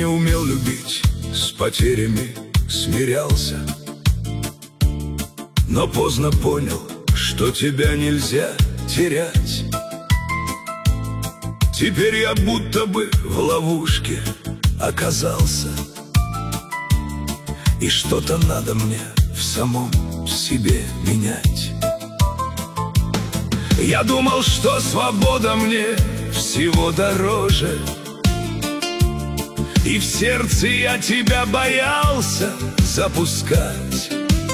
умел любить, с потерями смирялся, но поздно понял, что тебя нельзя терять. Теперь я будто бы в ловушке оказался, и что-то надо мне в самом себе менять. Я думал, что свобода мне всего дороже, и в сердце я тебя боялся запускать.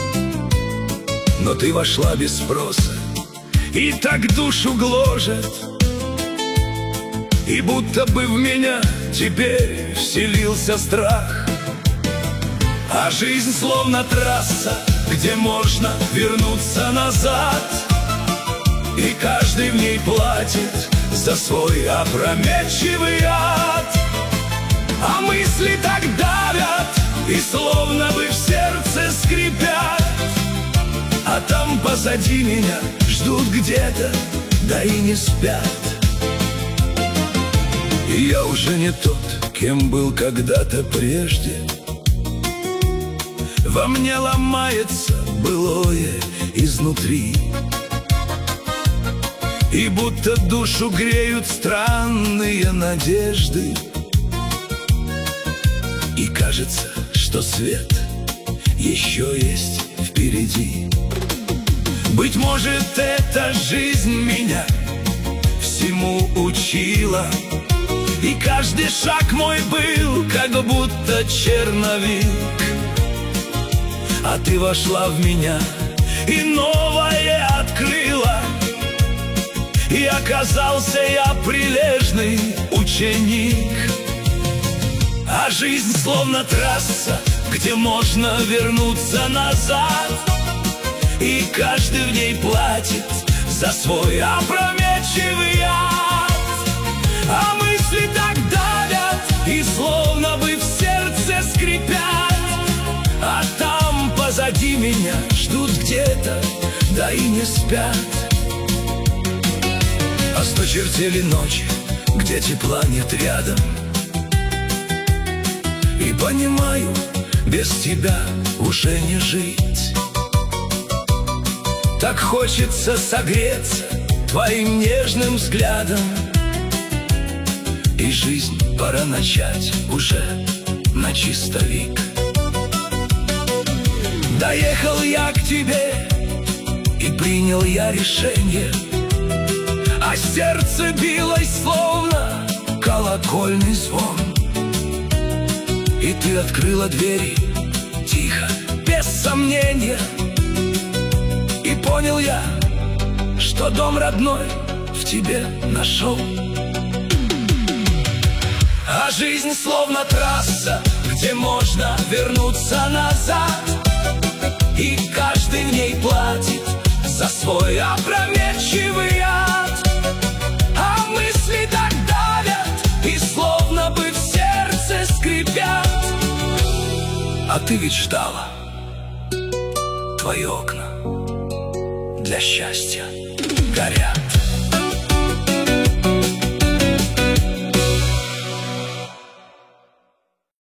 Но ты вошла без спроса и так душу гложет, и будто бы в меня теперь вселился страх. А жизнь словно трасса, где можно вернуться назад, и каждый в ней платит за свой опрометчивый ад. А мысли так давят и словно бы в сердце скрипят, а там позади меня ждут где-то, да и не спят. И я уже не тот, кем был когда-то прежде. Во мне ломается былое изнутри, и будто душу греют странные надежды. И кажется, что свет еще есть впереди. Быть может, эта жизнь меня всему учила, и каждый шаг мой был как будто черновик. А ты вошла в меня и новое открыла, и оказался я прилежный ученик. А жизнь словно трасса, где можно вернуться назад, и каждый в ней платит за свой опрометчивый ад. А мысли так давят и словно бы в сердце скрипят, а там позади меня ждут где-то, да и не спят. Осточертели ночи, где тепла нет рядом, и понимаю, без тебя уже не жить. Так хочется согреться твоим нежным взглядом, и жизнь пора начать уже на чистовик. Доехал я к тебе, и принял я решение, а сердце билось словно колокольный звон. И ты открыла двери тихо, без сомнения, и понял я, что дом родной в тебе нашел. А жизнь словно трасса, где можно вернуться назад, и каждый в ней платит за свой опрометчивый ад. А мысли так давят и словно бы в сердце скрипят. А ты ведь ждала, твои окна для счастья горят.